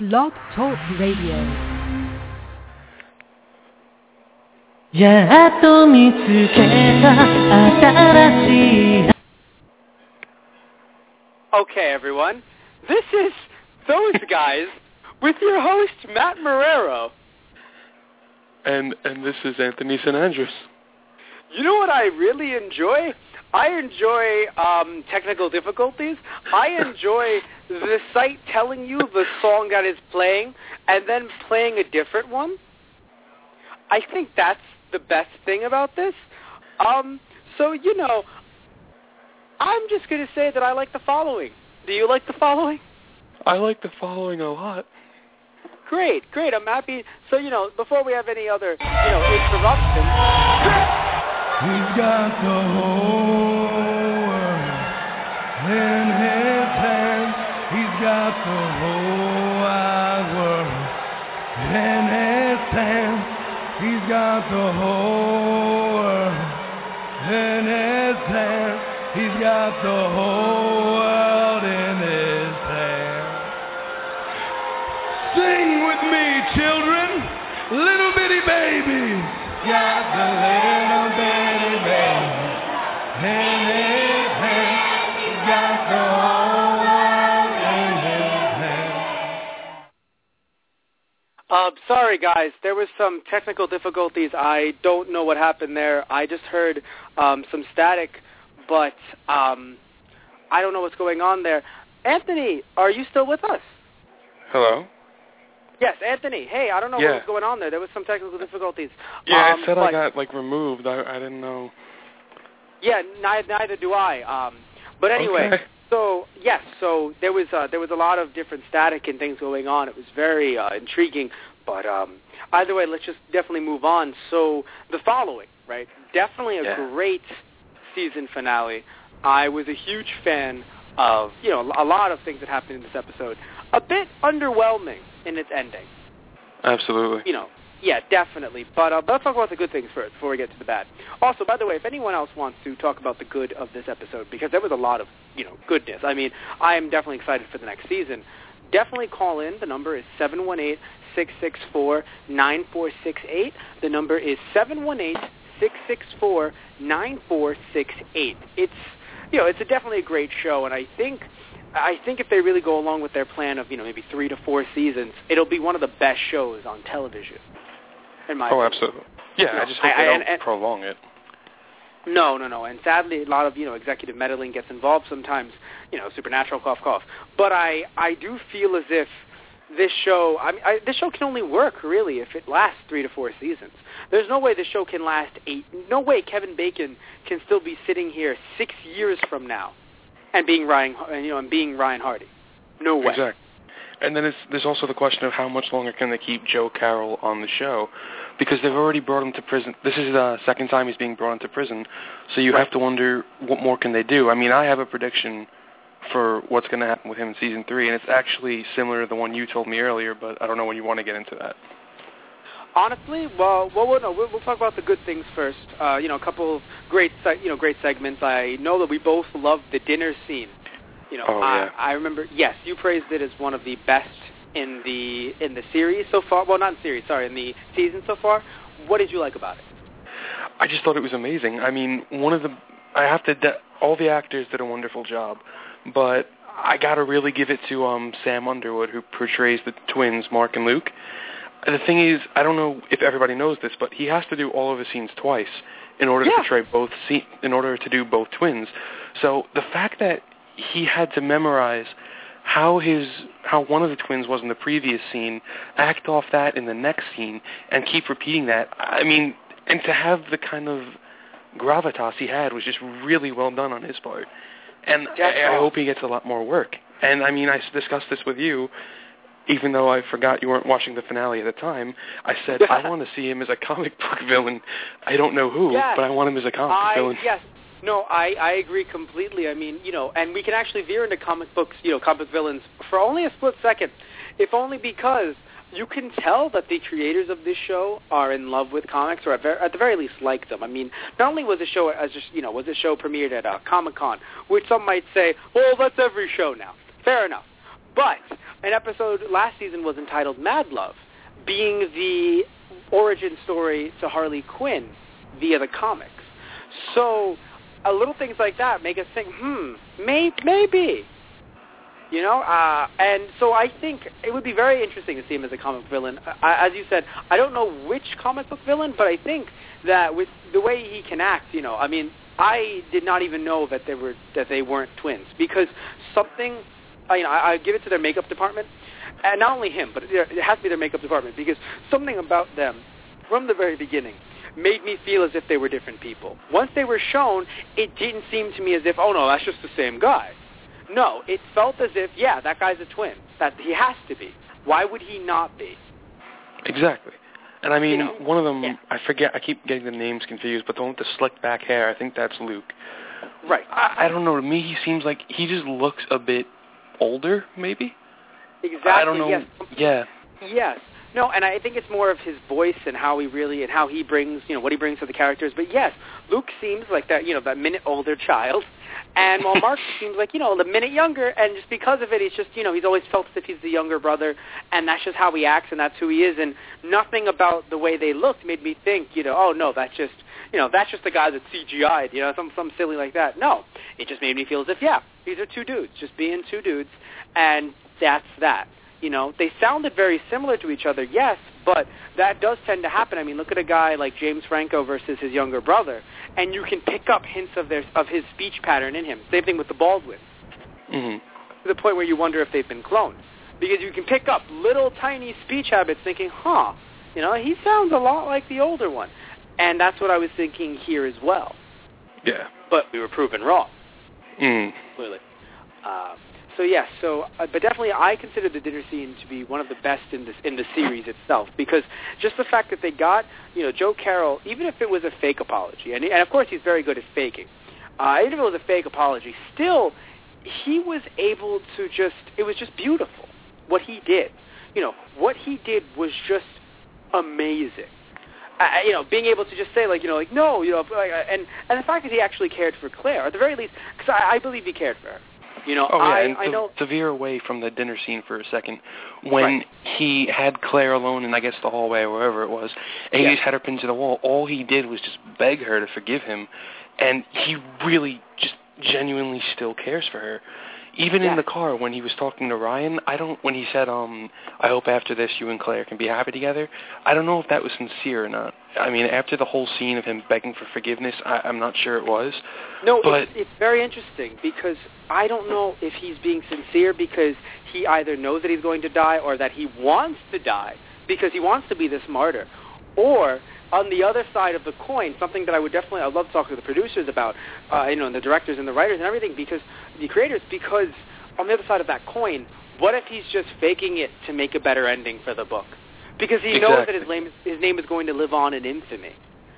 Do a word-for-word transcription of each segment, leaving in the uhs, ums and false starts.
Blog Talk Radio. やっと見つけた新しい Okay, everyone. This is Those Guys with your host, Matt Marrero. And and this is Anthony San Andres. You know what I really enjoy? I enjoy um, technical difficulties. I enjoy the site telling you the song that is playing and then playing a different one. I think that's the best thing about this. Um, so, you know, I'm just going to say that I like the following. Do you like the following? I like the following a lot. Great, great. I'm happy. So, you know, before we have any other, you know, interruptions... He's got the whole world in his hands. He's got the whole wide world in his hands. He's got the whole world in his hands. He's got the whole world in his hands. Sing with me, children, little bitty babies. Got the little bitty baby in his hand. He's got the whole world in his hand. Uh, sorry, guys. There was some technical difficulties. I don't know what happened there. I just heard um, some static, but um, I don't know what's going on there. Anthony, are you still with us? Hello? Yes, Anthony. Hey, I don't know yeah. what was going on there. There was some technical difficulties. Yeah, um, it said but, I got, like, removed. I, I didn't know. Yeah, neither, neither do I. Um, but anyway, okay. so, yes, so there was uh, there was a lot of different static and things going on. It was very uh, intriguing. But um, either way, let's just definitely move on. So the following, right? Definitely a yeah. great season finale. I was a huge fan of, you know, a lot of things that happened in this episode. A bit underwhelming in its ending. Absolutely. You know, yeah, definitely. But uh, let's talk about the good things first before we get to the bad. Also, by the way, if anyone else wants to talk about the good of this episode, because there was a lot of, you know, goodness. I mean, I am definitely excited for the next season. Definitely call in. The number is seven one eight, six six four, nine four six eight. The number is seven one eight, six six four, nine four six eight. It's, you know, it's a definitely a great show, and I think... I think if they really go along with their plan of, you know, maybe three to four seasons, it'll be one of the best shows on television, in my Oh, opinion. absolutely. Yeah, no, I just hope I, they don't and, and, prolong it. No, no, no. And sadly, a lot of, you know, executive meddling gets involved sometimes, you know, supernatural, cough, cough. But I, I do feel as if this show, I mean, I, this show can only work, really, if it lasts three to four seasons. There's no way the show can last eight. No way Kevin Bacon can still be sitting here six years from now. And being Ryan, you know, and being Ryan Hardy, no way. Exactly. And then it's, there's also the question of how much longer can they keep Joe Carroll on the show, because they've already brought him to prison. This is the second time he's being brought into prison, so you right. have to wonder what more can they do. I mean, I have a prediction for what's going to happen with him in season three, and it's actually similar to the one you told me earlier, but I don't know when you want to get into that. Honestly, well, well, well no, we'll, we'll talk about the good things first. Uh, you know, a couple of great, you know, great segments. I know that we both loved the dinner scene. You know, oh, I, yeah. I remember. Yes, you praised it as one of the best in the in the series so far. Well, not in series, sorry, in the season so far. What did you like about it? I just thought it was amazing. I mean, one of the, I have to, de- all the actors did a wonderful job, but I got to really give it to um, Sam Underwood, who portrays the twins, Mark and Luke. The thing is, I don't know if everybody knows this, but he has to do all of his scenes twice in order yeah. to portray both scene, in order to do both twins. So the fact that he had to memorize how his how one of the twins was in the previous scene, act off that in the next scene, and keep repeating that. I mean, and to have the kind of gravitas he had was just really well done on his part. And I, I hope he gets a lot more work. And I mean, I discussed this with you. Even though I forgot you weren't watching the finale at the time, I said, I want to see him as a comic book villain. I don't know who, yes. but I want him as a comic I, book villain. Yes. No, I, I agree completely. I mean, you know, and we can actually veer into comic books, you know, comic villains for only a split second, if only because you can tell that the creators of this show are in love with comics, or at, ver- at the very least like them. I mean, not only was the show, as just, you know, was the show premiered at uh, Comic-Con, which some might say, well, that's every show now. Fair enough. But an episode last season was entitled Mad Love, being the origin story to Harley Quinn via the comics. So a little things like that make us think, hmm, may, maybe. You know, uh, and so I think it would be very interesting to see him as a comic villain. I, as you said, I don't know which comic book villain, but I think that with the way he can act, you know, I mean, I did not even know that they were that they weren't twins because something, uh, you know, I, I give it to their makeup department, and not only him, but it, it has to be their makeup department because something about them from the very beginning made me feel as if they were different people. Once they were shown, it didn't seem to me as if, oh no, that's just the same guy. No, it felt as if, yeah, that guy's a twin. That he has to be. Why would he not be? Exactly. And I mean, you know, one of them, yeah. I forget, I keep getting the names confused, but the one with the slicked back hair, I think that's Luke. Right. I, I don't know, to me he seems like, he just looks a bit older, maybe? Exactly, I don't know. Yes. Yeah. Yes. No, and I think it's more of his voice and how he really, and how he brings, you know, what he brings to the characters. But yes, Luke seems like that, you know, that minute older child. And while Mark seems like, you know, the minute younger, and just because of it, he's just, you know, he's always felt as if he's the younger brother, and that's just how he acts, and that's who he is, and nothing about the way they looked made me think, you know, oh, no, that's just, you know, that's just the guy that's C G I'd, you know, some, some silly like that. No, it just made me feel as if, yeah, these are two dudes, just being two dudes, and that's that. You know, they sounded very similar to each other, yes, but that does tend to happen. I mean, look at a guy like James Franco versus his younger brother, and you can pick up hints of their of his speech pattern in him. Same thing with the Baldwin. Mm-hmm. To the point where you wonder if they've been cloned. Because you can pick up little tiny speech habits thinking, huh, you know, he sounds a lot like the older one. And that's what I was thinking here as well. Yeah. But we were proven wrong. Mm. Clearly. Uh, So yes, so uh, but definitely I consider the dinner scene to be one of the best in this in the series itself because just the fact that they got you know Joe Carroll, even if it was a fake apology, and, and of course he's very good at faking, uh, even if it was a fake apology, still he was able to just it was just beautiful what he did. You know what he did was just amazing. Uh, you know, being able to just say like you know like no you know like, and and the fact that he actually cared for Claire at the very least because I, I believe he cared for her. You know, oh, yeah, I, and I to, know... to veer away from the dinner scene for a second, when right. he had Claire alone in, I guess, the hallway or wherever it was, and yeah. he just had her pinned to the wall, all he did was just beg her to forgive him, and he really just genuinely still cares for her. Even yeah. in the car, when he was talking to Ryan, I don't, when he said, um, I hope after this you and Claire can be happy together, I don't know if that was sincere or not. I mean, after the whole scene of him begging for forgiveness, I, I'm not sure it was. No, but it's, it's very interesting because I don't know if he's being sincere because he either knows that he's going to die or that he wants to die because he wants to be this martyr. Or, on the other side of the coin, something that I would definitely, I'd love to talk to the producers about, uh, you know, and the directors and the writers and everything, because the creators, because on the other side of that coin, what if he's just faking it to make a better ending for the book? Because he exactly. knows that his name, his name is going to live on in infamy.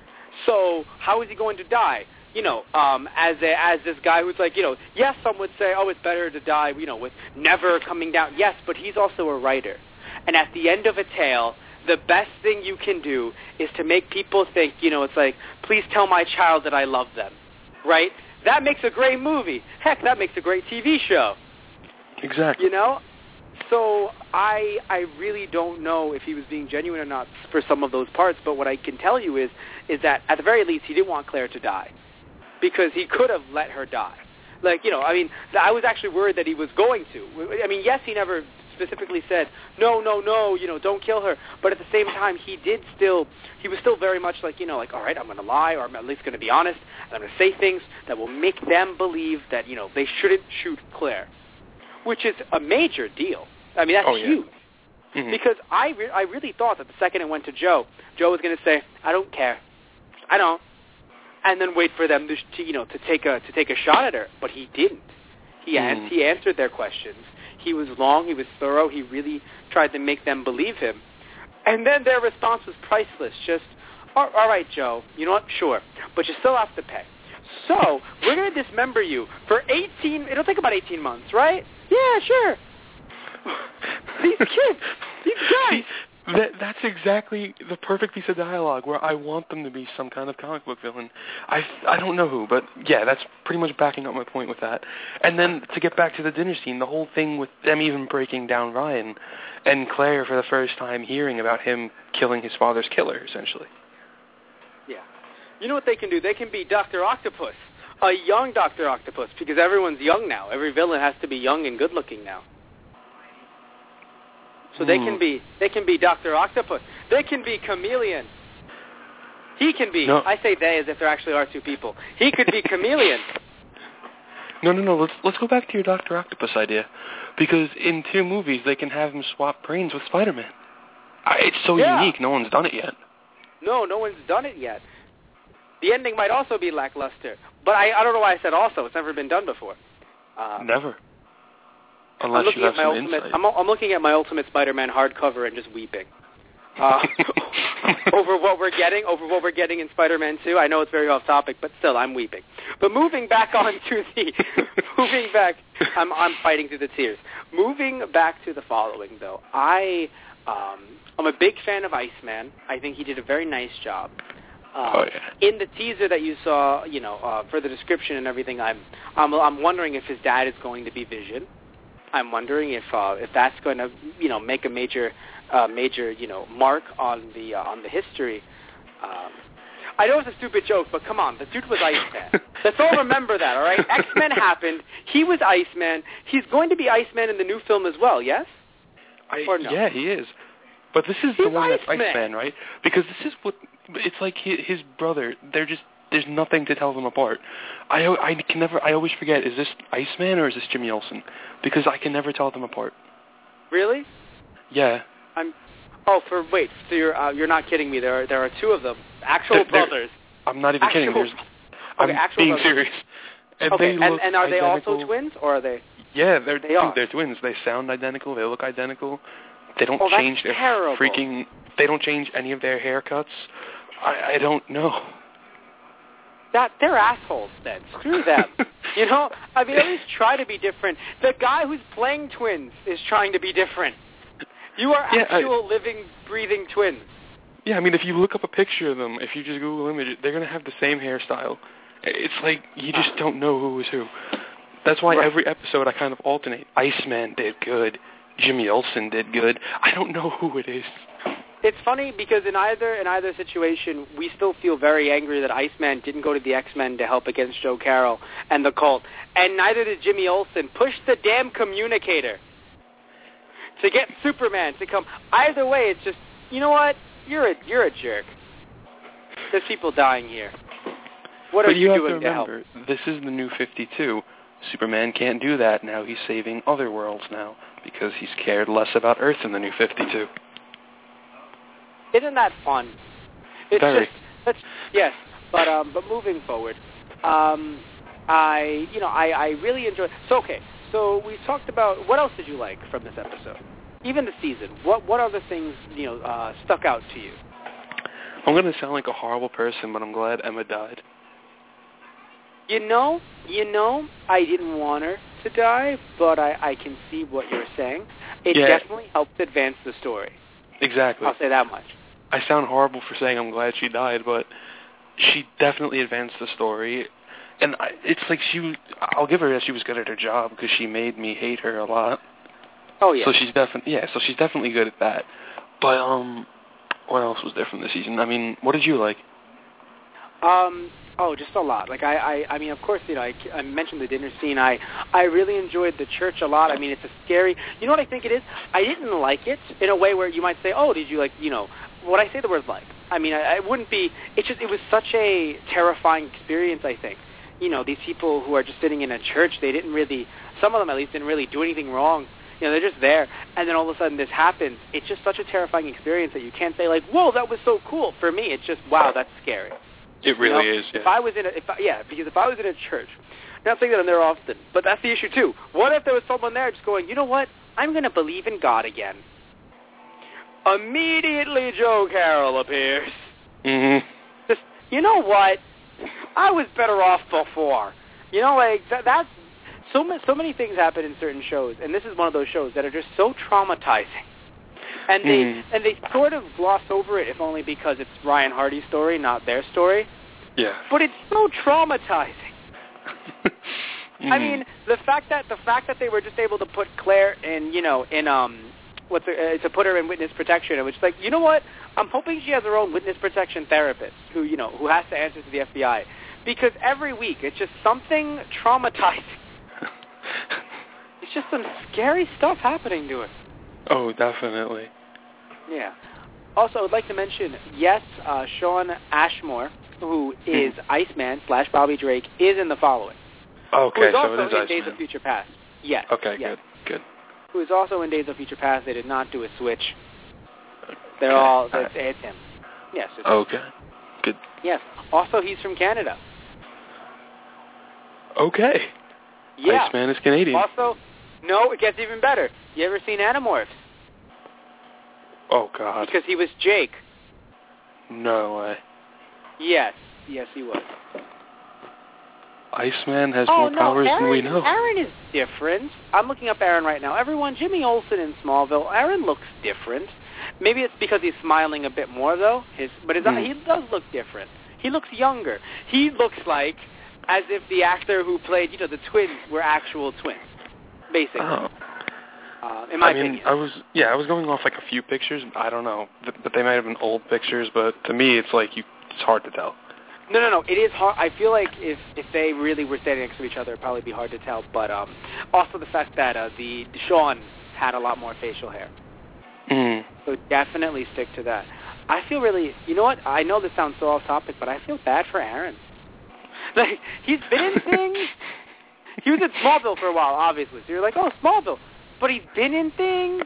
So how is he going to die? You know, um, as a, as this guy who's like, you know, yes, some would say, oh, it's better to die, you know, with never coming down. Yes, but he's also a writer. And at the end of a tale, the best thing you can do is to make people think, you know, it's like, please tell my child that I love them, right? That makes a great movie. Heck, that makes a great T V show. Exactly. You know? So I I really don't know if he was being genuine or not for some of those parts, but what I can tell you is is that at the very least he didn't want Claire to die because he could have let her die. Like, you know, I mean, I was actually worried that he was going to. I mean, yes, he never specifically said, no, no, no, you know, don't kill her. But at the same time, he did still, he was still very much like, you know, like, all right, I'm going to lie, or I'm at least going to be honest, and I'm going to say things that will make them believe that, you know, they shouldn't shoot Claire, which is a major deal. I mean, that's oh, yeah. huge. Mm-hmm. Because I, re- I really thought that the second it went to Joe, Joe was going to say, I don't care. I don't. And then wait for them to, to, you know, to take a to take a shot at her, but he didn't. He mm. an- he answered their questions. He was long. He was thorough. He really tried to make them believe him. And then their response was priceless. Just, all, all right, Joe. You know what? Sure, but you still have to pay. So we're going to dismember you for eighteen. It'll take about eighteen months, right? Yeah, sure. These kids, these guys. That, that's exactly the perfect piece of dialogue where I want them to be some kind of comic book villain. I, I don't know who, but yeah, that's pretty much backing up my point with that. And then to get back to the dinner scene, the whole thing with them even breaking down Ryan and Claire for the first time hearing about him killing his father's killer, essentially. Yeah. You know what they can do? They can be Doctor Octopus, a young Doctor Octopus, because everyone's young now. Every villain has to be young and good-looking now. So they can be they can be Doctor Octopus. They can be Chameleon. He can be. No. I say they as if there actually are two people. He could be Chameleon. No, no, no. Let's let's go back to your Doctor Octopus idea, because in two movies they can have him swap brains with Spider-Man. I, it's so yeah. unique. No one's done it yet. No, no one's done it yet. The ending might also be lackluster, but I I don't know why I said also. It's never been done before. Um, Never. I'm Unless looking you have at my some ultimate. insight. I'm, I'm looking at my Ultimate Spider-Man hardcover and just weeping uh, over what we're getting, over what we're getting in Spider-Man two. I know it's very off topic, but still, I'm weeping. But moving back on to the, moving back, I'm I'm fighting through the tears. Moving back to the following, though, I um, I'm a big fan of Iceman. I think he did a very nice job. Uh, oh, yeah. In the teaser that you saw, you know, uh, for the description and everything, I'm I'm I'm wondering if his dad is going to be Vision. I'm wondering if uh, if that's going to, you know, make a major, uh, major, you know, mark on the uh, on the history. Um, I know it's a stupid joke, but come on, the dude was Iceman. Let's all remember that, all right? X-Men happened. He was Iceman. He's going to be Iceman in the new film as well. Yes? I, Or no? Yeah, he is. But this is He's the one that's Iceman. Iceman, right? Because this is what it's like. His, his brother. They're just. There's nothing to tell them apart. I, I can never. I always forget. Is this Iceman or is this Jimmy Olsen? Because I can never tell them apart. Really? Yeah. I'm. Oh, for wait. So you're uh, you're not kidding me? There are there are two of them, actual They're- they're- brothers. I'm not even Actual- kidding. There's. Okay, I'm actual being brothers. serious. And Okay, they and, look and are they identical. also twins, or are they? Yeah, they're They are. they're twins. They sound identical. They look identical. They don't Oh, that's change their terrible. freaking. They don't change any of their haircuts. I, I don't know. That they're assholes then. Screw them. You know, I mean, at least try to be different. The guy who's playing twins is trying to be different. You are Yeah, I- actual living, breathing twins. Yeah, I mean, if you look up a picture of them, if you just Google images, they're going to have the same hairstyle. It's like you just don't know who is who. That's why Right. every episode I kind of alternate. Iceman did good. Jimmy Olsen did good. I don't know who it is. It's funny because in either in either situation, we still feel very angry that Iceman didn't go to the X-Men to help against Joe Carroll and the cult, and neither did Jimmy Olsen push the damn communicator to get Superman to come. Either way, it's just, you know what? You're a you're a jerk. There's people dying here. What are but you, you have doing to to help? remember, this is the new fifty-two. Superman can't do that now. He's saving other worlds now because he's cared less about Earth in the new fifty-two. Isn't that fun? It's Very. just that's yes, but um, but moving forward, um, I you know I I really enjoy. So okay, so we talked about what else did you like from this episode? Even the season. What what other things you know uh, stuck out to you? I'm going to sound like a horrible person, but I'm glad Emma died. You know, you know, I didn't want her to die, but I I can see what you're saying. It Yeah. definitely helped advance the story. Exactly. I'll say that much. I sound horrible for saying I'm glad she died, but she definitely advanced the story. And I, it's like she, I'll give her that she was good at her job because she made me hate her a lot. Oh yeah. So she's definitely, yeah, so she's definitely good at that. But, um, what else was there from this season? I mean, what did you like? Um, oh, just a lot. Like, I, I, I mean, of course, you know, I, I mentioned the dinner scene. I, I really enjoyed the church a lot. I mean, it's a scary, you know what I think it is? I didn't like it in a way where you might say, oh, did you like, you know, when I say the word like, I mean, I, I wouldn't be, it's just, it was such a terrifying experience, I think. You know, these people who are just sitting in a church, they didn't really, some of them at least didn't really do anything wrong. You know, they're just there, and then all of a sudden this happens. It's just such a terrifying experience that you can't say, like, whoa, that was so cool. For me, it's just, wow, that's scary. It really You know? is, yeah. If I was in a, if I, yeah, because if I was in a church, not saying that I'm there often, but that's the issue too. What if there was someone there just going, you know what, I'm going to believe in God again. Immediately Joe Carroll appears. Mm-hmm. Just, you know what, I was better off before. You know, like, that, that's, so, ma- so many things happen in certain shows, and this is one of those shows that are just so traumatizing And they Mm. and they sort of gloss over it, if only because it's Ryan Hardy's story, not their story. Yeah. But it's so traumatizing. Mm. I mean, the fact that the fact that they were just able to put Claire in, you know, in um, what's it, uh, to put her in witness protection, and which like, you know what? I'm hoping she has her own witness protection therapist who, you know, who has to answer to the F B I, because every week it's just something traumatizing. It's just some scary stuff happening to her. Oh, definitely. Yeah. Also, I would like to mention, yes, uh, Sean Ashmore, who is Hmm. Iceman slash Bobby Drake, is in the following. Who Okay, is so also it is in Days Iceman. of Future Past. Yes. Okay, yes. good, good. Who is also in Days of Future Past. They did not do a switch. They're Okay. all, Uh, it's, it's him. Yes. It's, Okay, good. Yes. Also, he's from Canada. Okay. Yeah. Iceman is Canadian. Also, no, it gets even better. You ever seen Animorphs? Oh, God. Because he was Jake. No way. Yes. Yes, he was. Iceman has Oh, more no, powers Aaron, than we know. Aaron is different. I'm looking up Aaron right now. Everyone, Jimmy Olsen in Smallville, Aaron looks different. Maybe it's because he's smiling a bit more, though. His, but his, Mm. he does look different. He looks younger. He looks like as if the actor who played, you know, the twins were actual twins, basically. Oh. Uh, in my I mean, opinion. I was, yeah, I was going off like a few pictures. I don't know, but, but they might have been old pictures. But to me, it's like you, it's hard to tell. No, no, no. It is hard. I feel like if if they really were standing next to each other, it'd probably be hard to tell. But um, also the fact that uh, the Sean had a lot more facial hair. Mm. So definitely stick to that. I feel really, you know what? I know this sounds so off topic, but I feel bad for Aaron. Like, he's been in things. He was in Smallville for a while, obviously. So you're like, oh, Smallville. But he's been in things.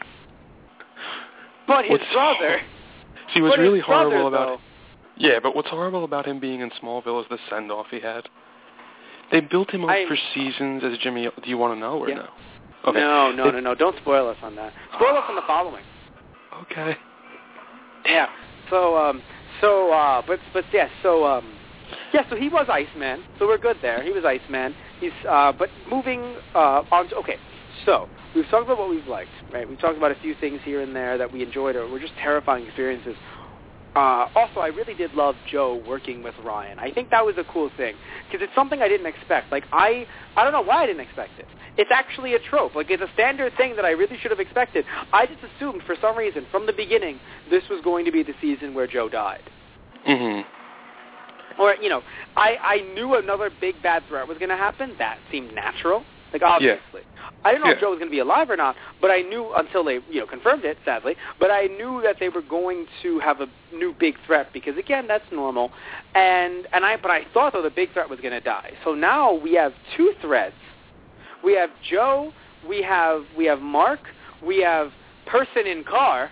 But his What's brother. See, what's but really his brother, horrible about though, yeah, but what's horrible about him being in Smallville is the send-off he had. They built him up I- for seasons as Jimmy. Do you want to know or Yeah. no? Okay. No, no, They- no, no. Don't spoil us on that. Spoil us on the following. Okay. Yeah. So, um, so, uh, but, but yeah. So, um, yeah. So he was Iceman. So we're good there. He was Iceman. He's, uh, but moving uh, on. To, okay. So we've talked about what we've liked, right? We've talked about a few things here and there that we enjoyed, or were just terrifying experiences. Uh, also, I really did love Joe working with Ryan. I think that was a cool thing because it's something I didn't expect. Like I, I don't know why I didn't expect it. It's actually a trope. Like it's a standard thing that I really should have expected. I just assumed for some reason from the beginning this was going to be the season where Joe died. Mhm. Or you know, I I knew another big bad threat was going to happen. That seemed natural. Like obviously. I didn't know if Yeah. Joe was going to be alive or not, but I knew until they, you know, confirmed it, sadly, but I knew that they were going to have a new big threat because, again, that's normal. And and I but I thought, though, the big threat was going to die. So now we have two threats. We have Joe, we have we have Mark, we have person in car,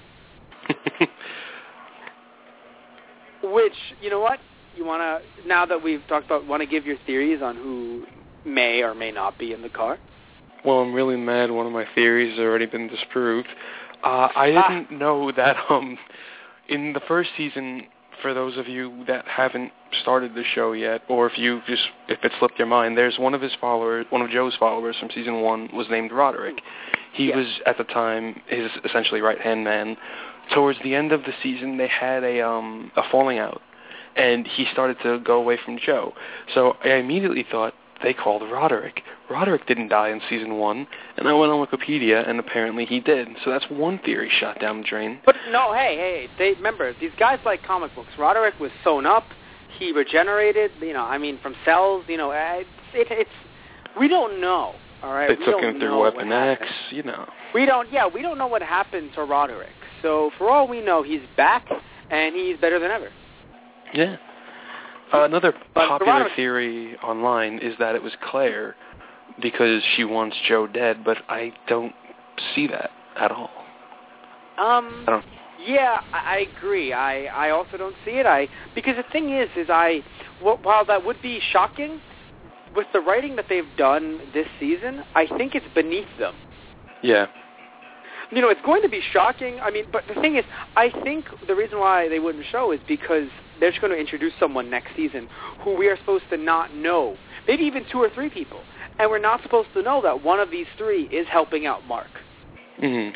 which, you know what? You want to, now that we've talked about, want to give your theories on who may or may not be in the car? Well, I'm really mad. One of my theories has already been disproved. Uh, I didn't Ah. know that um, in the first season, for those of you that haven't started the show yet, or if you just if it slipped your mind, there's one of his followers, one of Joe's followers from season one was named Roderick. He Yes. was at the time his essentially right-hand man. Towards the end of the season, they had a um, a falling out, and he started to go away from Joe. So I immediately thought they called Roderick. Roderick didn't die in season one, and I went on Wikipedia, and apparently he did. So that's one theory shot down the drain. But no, hey, hey, they remember these guys like comic books. Roderick was sewn up, he regenerated. You know, I mean, from cells. You know, it's it, it's we don't know. All right, They we took don't him through know Weapon what X, happened. you know. We don't. Yeah, we don't know what happened to Roderick. So for all we know, he's back and he's better than ever. Yeah. Uh, another But popular Roderick- theory online is that it was Claire because she wants Joe dead, but I don't see that at all. Um. I don't. Yeah, I, I agree. I, I also don't see it. I because the thing is, is I wh- while that would be shocking, with the writing that they've done this season, I think it's beneath them. Yeah. You know, it's going to be shocking. I mean, but the thing is, I think the reason why they wouldn't show is because they're just going to introduce someone next season who we are supposed to not know. Maybe even two or three people. And we're not supposed to know that one of these three is helping out Mark. Mhm.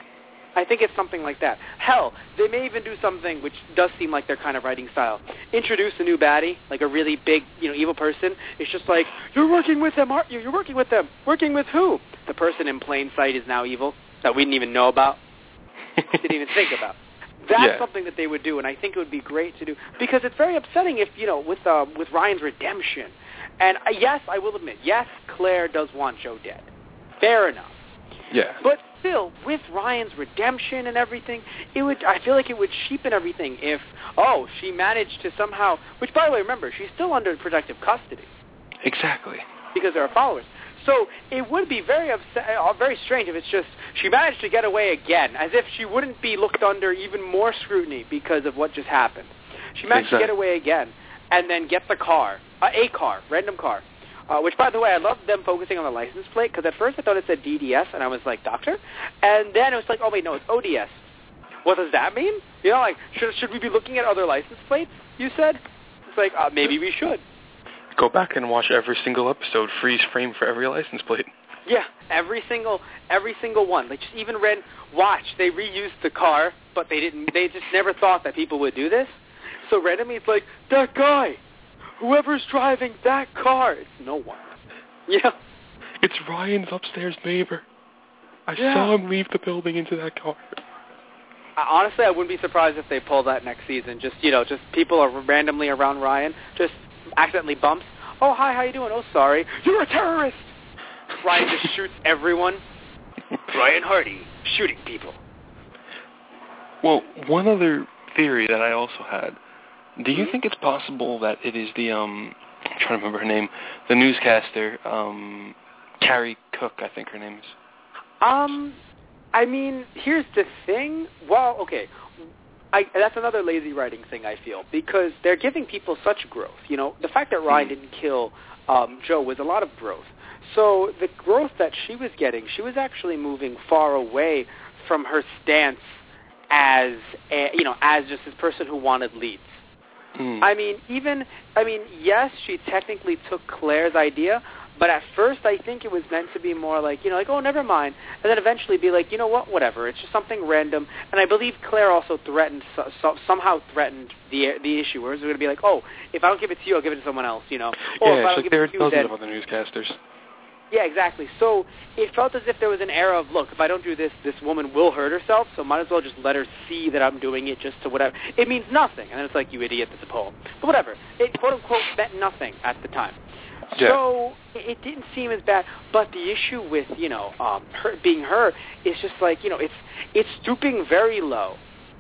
I think it's something like that. Hell, they may even do something which does seem like their kind of writing style. Introduce a new baddie, like a really big, you know, evil person. It's just like, you're working with them, aren't you? You're working with them. Working with who? The person in plain sight is now evil that we didn't even know about, didn't even think about. That's yeah. something that they would do, and I think it would be great to do, because it's very upsetting if, you know, with uh, with Ryan's redemption. And uh, yes, I will admit, yes, Claire does want Joe dead. Fair enough. Yeah. But still, with Ryan's redemption and everything, it would. I feel like it would cheapen everything if, oh, she managed to somehow, which, by the way, remember, she's still under protective custody. Exactly. Because there are followers. So it would be very upset, uh, very strange if it's just she managed to get away again, as if she wouldn't be looked under even more scrutiny because of what just happened. She managed exactly. to get away again and then get the car, uh, a car, random car, uh, which, by the way, I love them focusing on the license plate, because at first I thought it said D D S, and I was like, doctor? And then it was like, oh, wait, no, it's O D S. What does that mean? You know, like, should, should we be looking at other license plates, you said? It's like, uh, maybe we should. Go back and watch every single episode, freeze frame for every license plate. Yeah, every single every single one. They just even read, watch, they reused the car, but they didn't. They just never thought that people would do this. So randomly it's like, that guy, whoever's driving that car, it's no one. Yeah. It's Ryan's upstairs neighbor. I yeah. saw him leave the building into that car. Honestly, I wouldn't be surprised if they pull that next season. Just, you know, just people are randomly around Ryan, just accidentally bumps. Oh, hi, how you doing? Oh, sorry. You're a terrorist! Ryan just shoots everyone. Ryan Hardy, shooting people. Well, one other theory that I also had. Do you mm-hmm. think it's possible that it is the, um, I'm trying to remember her name, the newscaster, um, Carrie Cook, I think her name is. Um, I mean, here's the thing. Well, okay. I, that's another lazy writing thing, I feel, because they're giving people such growth. You know, the fact that Ryan mm. didn't kill um, Joe was a lot of growth. So the growth that she was getting, she was actually moving far away from her stance as, a, you know, as just this person who wanted leads. Mm. I mean, even, I mean, yes, she technically took Claire's idea, but at first I think it was meant to be more like, you know, like, oh, never mind, and then eventually be like, you know what, whatever, it's just something random. And I believe Claire also threatened, so, so, somehow threatened the the issue, where it was going to be like, oh, if I don't give it to you, I'll give it to someone else, you know. Or yeah, if I don't so give there it are to you, dozens then, of other newscasters. Yeah, exactly. So it felt as if there was an era of, look, if I don't do this, this woman will hurt herself, so might as well just let her see that I'm doing it just to whatever. It means nothing. And then it's like, you idiot, that's a poem. But whatever. It, quote-unquote, meant nothing at the time. Yeah. So it, it didn't seem as bad. But the issue with, you know, um, her being her is just like, you know, it's it's stooping very low,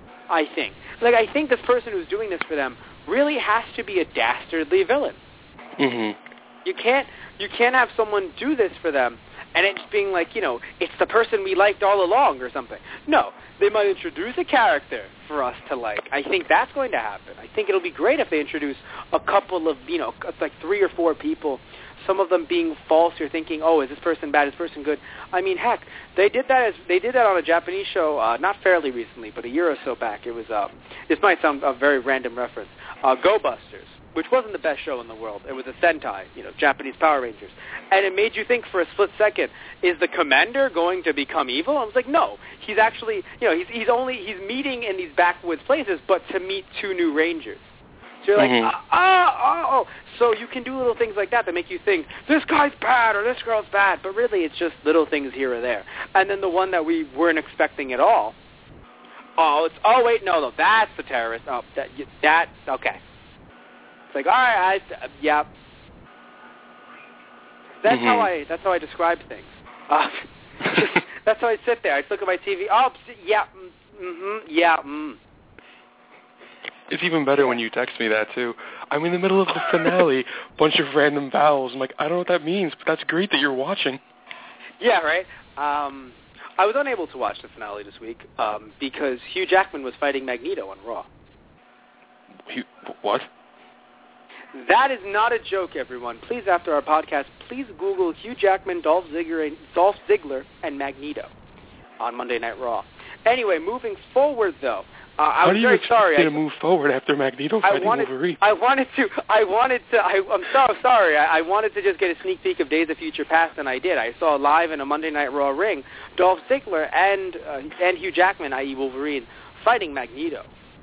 I think. Like, I think this person who's doing this for them really has to be a dastardly villain. Mm-hmm. You can't you can't have someone do this for them and it's being like, you know, it's the person we liked all along or something. No, they might introduce a character for us to like. I think that's going to happen. I think it'll be great if they introduce a couple of, you know, like three or four people, some of them being false. You're thinking, oh, is this person bad? Is this person good? I mean, heck, they did that as they did that on a Japanese show, uh, not fairly recently, but a year or so back. It was, um, this might sound a very random reference, uh, Go Busters, which wasn't the best show in the world. It was a Sentai, you know, Japanese Power Rangers. And it made you think for a split second, is the commander going to become evil? I was like, no. He's actually, you know, he's, he's only, he's meeting in these backwoods places, but to meet two new Rangers. So you're like, mm-hmm. ah, ah, oh, oh. So you can do little things like that that make you think, this guy's bad or this girl's bad. But really, it's just little things here or there. And then the one that we weren't expecting at all, oh, it's, oh, wait, no, no, that's the terrorist. Oh, that, that okay. It's like, all right, I, uh, yeah. That's mm-hmm. how I. That's how I describe things. Uh, that's how I sit there. I look at my T V. Oh, yeah, mm-hmm, yeah. Mm. It's even better when you text me that too. I'm in the middle of the finale, bunch of random vowels. I'm like, I don't know what that means, but that's great that you're watching. Yeah, right. Um, I was unable to watch the finale this week um, because Hugh Jackman was fighting Magneto on Raw. He, what? That is not a joke, everyone. Please, after our podcast, please Google Hugh Jackman, Dolph Ziggler, Dolph Ziggler, and Magneto on Monday Night Raw. Anyway, moving forward, though, Uh, I How was do you very expect sorry. you I, to move forward after Magneto I fighting wanted, Wolverine? I wanted to. I wanted to. I, I'm so sorry. I, I wanted to just get a sneak peek of Days of Future Past, and I did. I saw live in a Monday Night Raw ring Dolph Ziggler and uh, and Hugh Jackman, that is. Wolverine, fighting Magneto.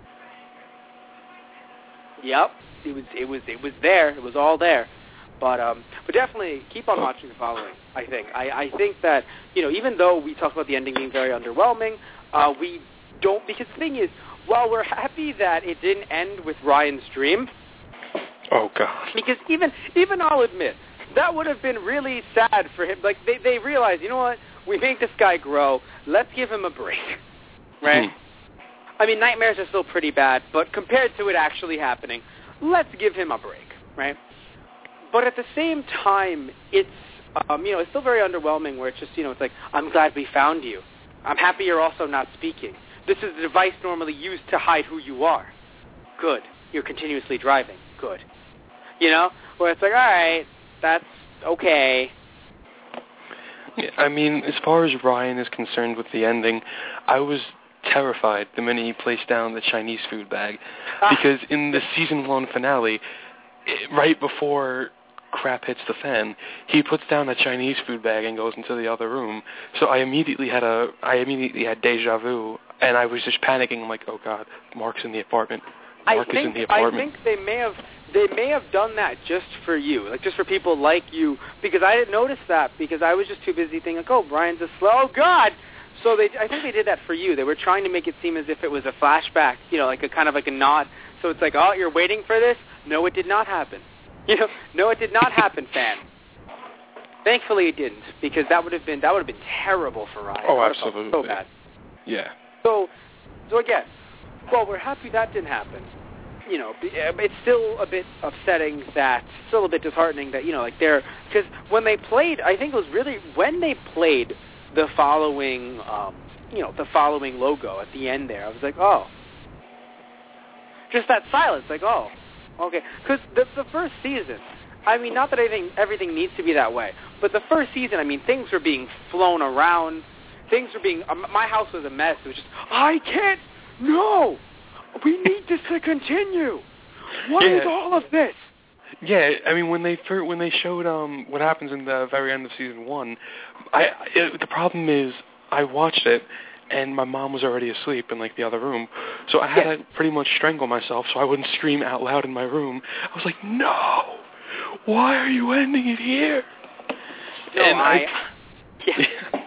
Yep, it was. It was. It was there. It was all there. But um, but definitely keep on watching and following. I think. I, I think that you know, even though we talk about the ending being very underwhelming, uh, we don't, because the thing is, while we're happy that it didn't end with Ryan's dream. Oh God. Because even even I'll admit that would have been really sad for him. Like they they realized, you know what? We made this guy grow. Let's give him a break, right? Mm-hmm. I mean, nightmares are still pretty bad, but compared to it actually happening, let's give him a break, right? But at the same time, it's um, you know, it's still very underwhelming. Where it's just, you know, it's like, I'm glad we found you. I'm happy you're also not speaking. This is the device normally used to hide who you are. Good. You're continuously driving. Good. You know, where it's like, all right, that's okay. Yeah, I mean, as far as Ryan is concerned with the ending, I was terrified the minute he placed down the Chinese food bag, because in the season one finale, it, right before crap hits the fan, he puts down a Chinese food bag and goes into the other room. So I immediately had a, I immediately had deja vu, and I was just panicking. I'm like, oh God, Mark's in the apartment. Mark I think, is in the apartment. I think they may have they may have done that just for you, like just for people like you, because I didn't notice that because I was just too busy thinking, like, oh, Brian's a slow oh, God. So they, I think they did that for you. They were trying to make it seem as if it was a flashback, you know, like a kind of like a nod. So it's like, oh, you're waiting for this? No, it did not happen. You know, no, it did not happen, fan. Thankfully, it didn't, because that would have been that would have been terrible for Ryan. Oh, absolutely. So bad. Yeah. So, so again, well, we're happy that didn't happen. You know, it's still a bit upsetting that, still a bit disheartening that, you know, like they're, because when they played, I think it was really, when they played the following, um, you know, the following logo at the end there, I was like, oh. Just that silence, like, oh, okay. Because the, the first season, I mean, not that anything, everything needs to be that way, but the first season, I mean, things were being flown around, things were being, um, my house was a mess. It was just, I can't, no. We need this to continue. What yeah. is all of this? Yeah, I mean, when they first, when they showed um what happens in the very end of season one, I it, the problem is I watched it and my mom was already asleep in like the other room, so I had yeah. to pretty much strangle myself so I wouldn't scream out loud in my room. I was like, no, why are you ending it here? No, and I, I yeah.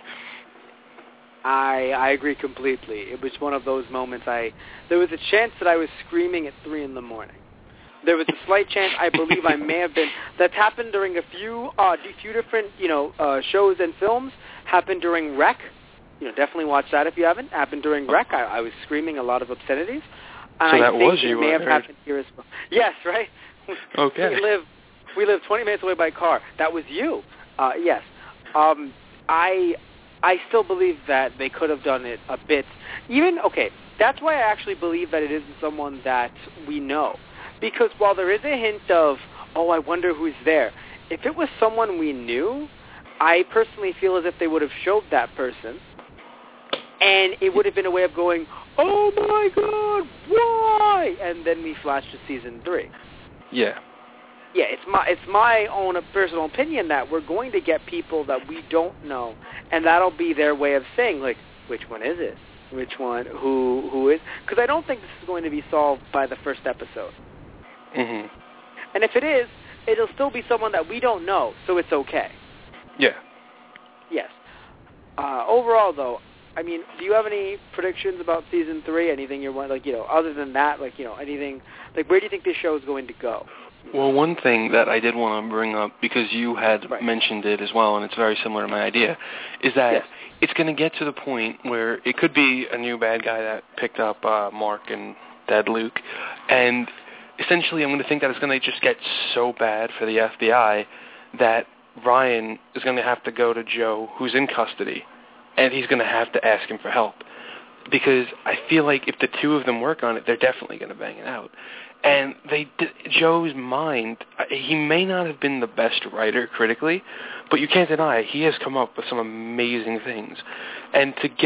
I I agree completely. It was one of those moments. I there was a chance that I was screaming at three in the morning. There was a slight chance. I believe I may have been. That's happened during a few uh, few different you know uh, shows and films. Happened during Rec. You know, definitely watch that if you haven't. Happened during Rec. I, I was screaming a lot of obscenities. And so I that think was it you. may I have heard. happened here as well. Yes, right. Okay. we live we live twenty minutes away by car. That was you. Uh, yes. Um, I. I still believe that they could have done it a bit. Even, okay, that's why I actually believe that it isn't someone that we know. Because while there is a hint of, oh, I wonder who's there, if it was someone we knew, I personally feel as if they would have showed that person, and it would have been a way of going, oh my God, why? And then we flash to season three. Yeah. Yeah, it's my it's my own personal opinion that we're going to get people that we don't know, and that'll be their way of saying, like, which one is it? Which one? Who who is? Because I don't think this is going to be solved by the first episode. Mhm. And if it is, it'll still be someone that we don't know, so it's okay. Yeah. Yes. Uh, overall, though, I mean, do you have any predictions about season three? Anything you want, like, you know, other than that, like, you know, anything, like, where do you think this show is going to go? Well, one thing that I did want to bring up, because you had right. mentioned it as well, and it's very similar to my idea, is that yes. it's going to get to the point where it could be a new bad guy that picked up uh, Mark and Dead Luke, and essentially I'm going to think that it's going to just get so bad for the F B I that Ryan is going to have to go to Joe, who's in custody, and he's going to have to ask him for help. Because I feel like if the two of them work on it, they're definitely going to bang it out. And they, Joe's mind, he may not have been the best writer critically, but you can't deny he has come up with some amazing things. And to get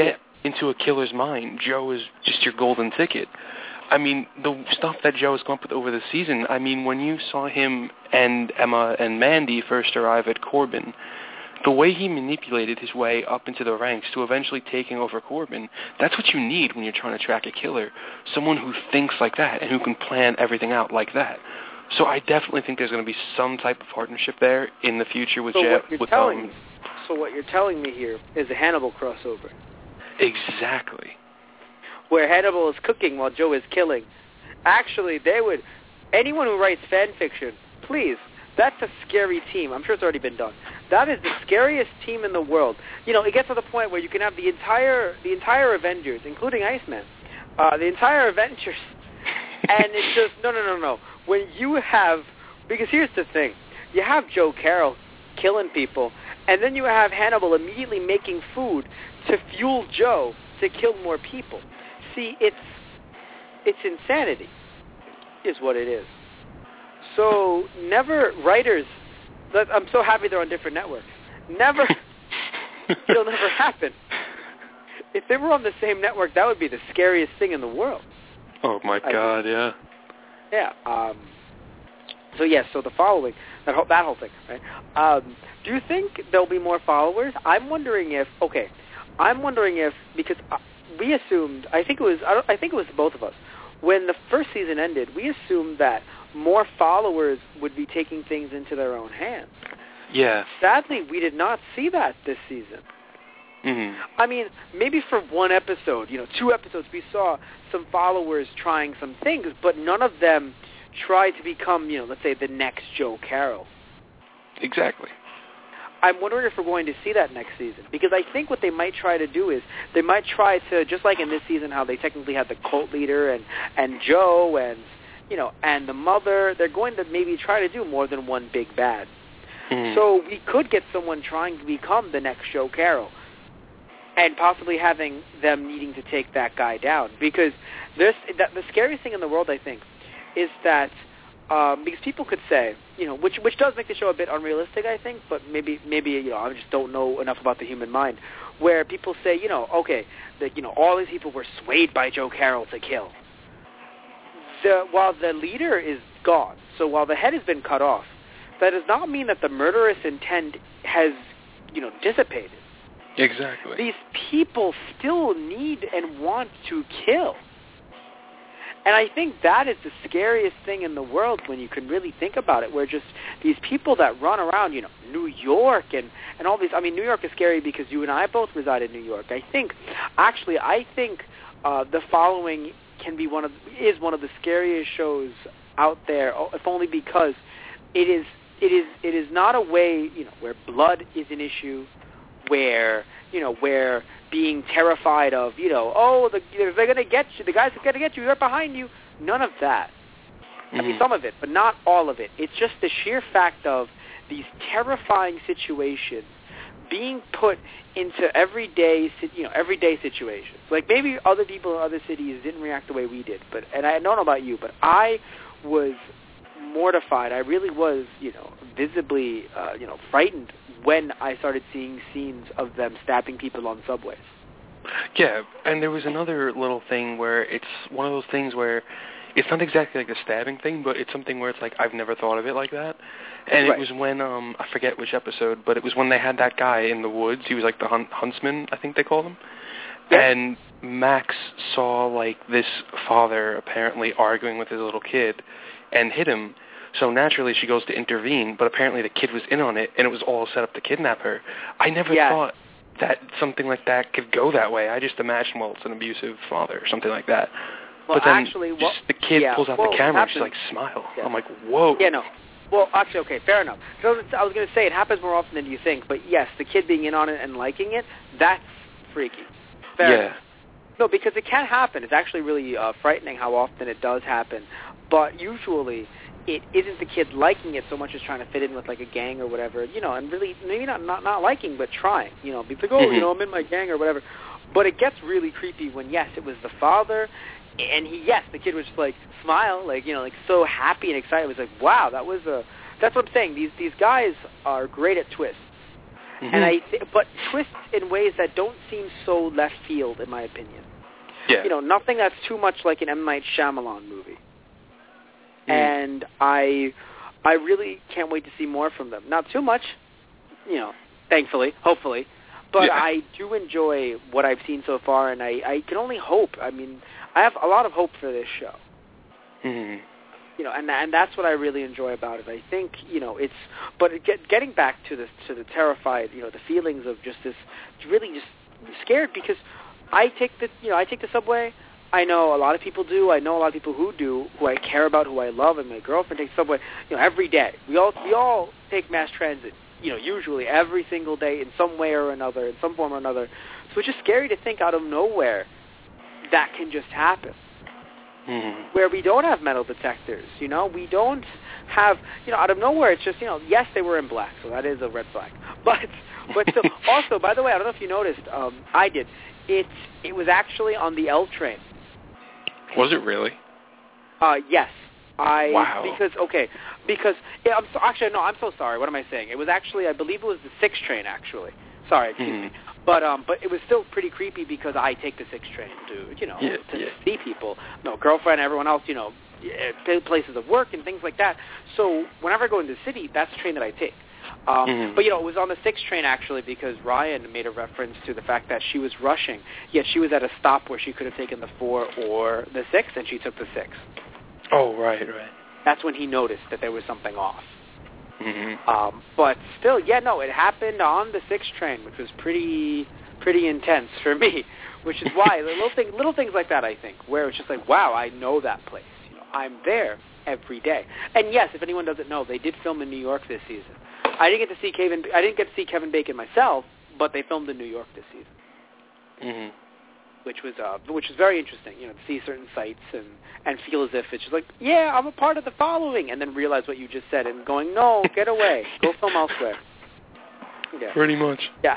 into a killer's mind, Joe is just your golden ticket. I mean, the stuff that Joe has come up with over the season, I mean, when you saw him and Emma and Mandy first arrive at Corbin, the way he manipulated his way up into the ranks to eventually taking over Corbin, that's what you need when you're trying to track a killer. Someone who thinks like that and who can plan everything out like that. So I definitely think there's going to be some type of partnership there in the future with so Jeff. What you're with, telling um, me, so what you're telling me here is a Hannibal crossover. Exactly. Where Hannibal is cooking while Joe is killing. Actually, they would... Anyone who writes fan fiction, please, that's a scary team. I'm sure it's already been done. That is the scariest team in the world. You know, it gets to the point where you can have the entire the entire Avengers, including Iceman, uh, the entire Avengers, and it's just, no, no, no, no. When you have... Because here's the thing. You have Joe Carroll killing people, and then you have Hannibal immediately making food to fuel Joe to kill more people. See, it's it's insanity, is what it is. So never writers. I'm so happy they're on different networks. Never, it'll never happen. If they were on the same network, that would be the scariest thing in the world. Oh my God, yeah. Yeah. Um, so yes. So the following that whole that whole thing, right? Um, do you think there'll be more followers? I'm wondering if. Okay, I'm wondering if because. Uh, We assumed, I think it was, I, don't, I think it was both of us, when the first season ended, we assumed that more followers would be taking things into their own hands. Yeah. Sadly, we did not see that this season. Mm-hmm. I mean, maybe for one episode, you know, two episodes, we saw some followers trying some things, but none of them tried to become, you know, let's say the next Joe Carroll. Exactly. I'm wondering if we're going to see that next season, because I think what they might try to do is they might try to, just like in this season, how they technically had the cult leader and and Joe and you know and the mother. They're going to maybe try to do more than one big bad. Mm. So we could get someone trying to become the next Joe Carroll, and possibly having them needing to take that guy down. Because this, that, the scariest thing in the world, I think, is that. Um, because people could say, you know, which which does make the show a bit unrealistic, I think, but maybe maybe you know I just don't know enough about the human mind, where people say, you know, okay, that you know all these people were swayed by Joe Carroll to kill. The while the leader is gone, so while the head has been cut off, that does not mean that the murderous intent has, you know, dissipated. Exactly. These people still need and want to kill. And I think that is the scariest thing in the world when you can really think about it, where just these people that run around, you know, New York and, and all these, I mean, New York is scary because you and I both reside in New York. I think, actually, I think uh, The Following can be one of, is one of the scariest shows out there, if only because it is, it is, it is not a way, you know, where blood is an issue, where, you know, where being terrified of, you know, oh, the, they're going to get you, the guys are going to get you, they're behind you. None of that. Mm-hmm. I mean, some of it, but not all of it. It's just the sheer fact of these terrifying situations being put into everyday, you know, everyday situations. Like maybe other people in other cities didn't react the way we did, but and I don't know about you, but I was mortified. I really was, you know, visibly, uh, you know, frightened when I started seeing scenes of them stabbing people on subways. Yeah, and there was another little thing where it's one of those things where it's not exactly like a stabbing thing, but it's something where it's like, I've never thought of it like that. And right. It was when, um, I forget which episode, but it was when they had that guy in the woods. He was like the hun- huntsman, I think they called him. Yeah. And Max saw like this father apparently arguing with his little kid and hit him. So naturally she goes to intervene, but apparently the kid was in on it, and it was all set up to kidnap her. I never yes. thought that something like that could go that way. I just imagined, well, it's an abusive father or something like that. Well, but then actually, just well, the kid yeah, pulls out well, the camera and happens, she's like, smile. yeah. I'm like, whoa. Yeah, no. Well, actually, okay, fair enough. So I was going to say it happens more often than you think, but yes, the kid being in on it and liking it, that's freaky. Fair yeah. enough. No, because it can happen. It's actually really uh, frightening how often it does happen. But usually it isn't the kid liking it so much as trying to fit in with like a gang or whatever, you know, and really maybe not not, not liking, but trying, you know, be like, oh, mm-hmm. you know, I'm in my gang or whatever. But it gets really creepy when, yes, it was the father, and he, yes, the kid was just like, smile, like, you know, like so happy and excited. It was like, wow, that was a, that's what I'm saying. These these guys are great at twists. Mm-hmm. And I, th- but twists in ways that don't seem so left field, in my opinion. Yeah. You know, nothing that's too much like an M. Night Shyamalan movie. Mm. And I, I really can't wait to see more from them. Not too much, you know, thankfully, hopefully. But yeah. I do enjoy what I've seen so far, and I, I can only hope. I mean, I have a lot of hope for this show. Mm. You know, and and that's what I really enjoy about it. I think, you know, it's, but get, getting back to this, to the terrified, you know, the feelings of just this, really just scared, because I take the, you know, I take the subway. I know a lot of people do. I know a lot of people who do, who I care about, who I love, and my girlfriend takes the subway, you know, every day. We all we all take mass transit, you know, usually every single day in some way or another, in some form or another. So it's just scary to think out of nowhere that can just happen. Mm. Where we don't have metal detectors, you know, we don't have, you know, out of nowhere, it's just, you know, yes, they were in black, so that is a red flag. But, but still, also, by the way, I don't know if you noticed, um, I did, it, it was actually on the L train. Was it really? Uh, yes. I, wow. Because, okay, because, yeah, I'm so, actually, no, I'm so sorry, what am I saying? It was actually, I believe it was the six train, actually. Sorry, excuse mm. me. But um, but it was still pretty creepy because I take the six train to, you know, yeah, to yeah. see people, no girlfriend, everyone else, you know, places of work and things like that. So whenever I go into the city, that's the train that I take. Um, mm. But, you know, it was on the six train, actually, because Ryan made a reference to the fact that she was rushing, yet she was at a stop where she could have taken the four or the six, and she took the six. Oh, right, right. That's when he noticed that there was something off. Mm-hmm. Um, but still, yeah, no, it happened on the six train, which was pretty pretty intense for me, which is why little, thing, little things like that, I think, where it's just like, wow, I know that place. You know, I'm there every day. And yes, if anyone doesn't know, they did film in New York this season. I didn't get to see Kevin. I didn't get to see Kevin Bacon myself, but they filmed in New York this season, mm-hmm. which was uh, which was very interesting. You know, to see certain sites and and feel as if it's just like, yeah, I'm a part of the following, and then realize what you just said and going, no, get away, go film elsewhere. Yeah. Pretty much. Yeah.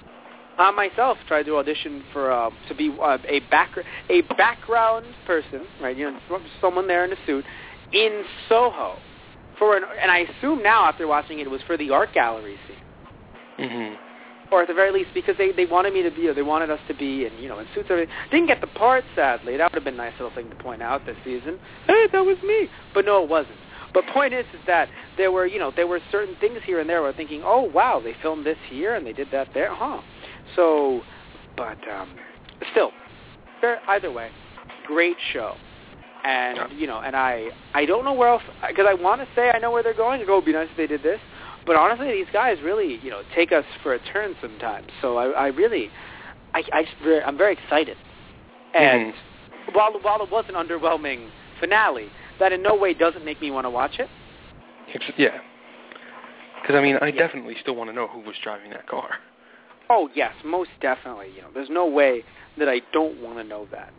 I myself tried to audition for uh, to be uh, a back a background person, right? You know, someone there in a suit in Soho for an, and I assume now after watching it, it was for the art gallery scene. Mm-hmm. Or at the very least, because they, they wanted me to be, or they wanted us to be, in, you know, in suits. Or didn't get the part, sadly. That would have been a nice little thing to point out this season. Hey, that was me. But no, it wasn't. But point is, is that there were, you know, there were certain things here and there where thinking, oh wow, they filmed this here and they did that there, huh? So, but um, still, either way, great show. And yeah. you know, and I, I don't know where else, because I want to say I know where they're going. I go, it'd be nice if they did this. But honestly, these guys really, you know, take us for a turn sometimes. So I, I really, I, I just, very, I'm very excited. And mm-hmm. while while it was an underwhelming finale, that in no way doesn't make me want to watch it. It's, yeah. Because I mean, I yeah. definitely still want to know who was driving that car. Oh yes, most definitely. You know, there's no way that I don't want to know that.